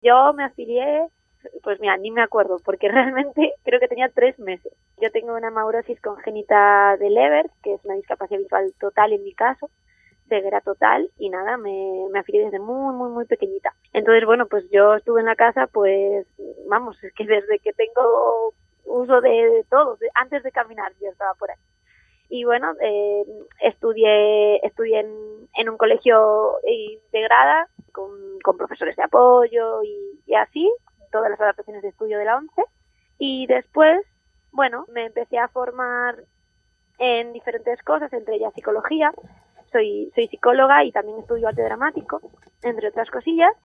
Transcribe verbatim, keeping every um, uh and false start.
Yo me afilié, pues mira, ni me acuerdo, porque realmente creo que tenía tres meses. Yo tengo una hemaurosis congénita de Leber, que es una discapacidad visual total en mi caso, ceguera total, y nada, me, me afilié desde muy, muy, muy pequeñita. Entonces, bueno, pues yo estuve en la casa, pues, vamos, es que desde que tengo uso de, de todo, de, antes de caminar yo estaba por ahí. Y bueno, eh, estudié estudié en, en un colegio integrada con, con profesores de apoyo y, y así, todas las adaptaciones de estudio de la ONCE. Y después, bueno, me empecé a formar en diferentes cosas, entre ellas psicología. Soy, soy psicóloga y también estudio arte dramático, entre otras cosillas.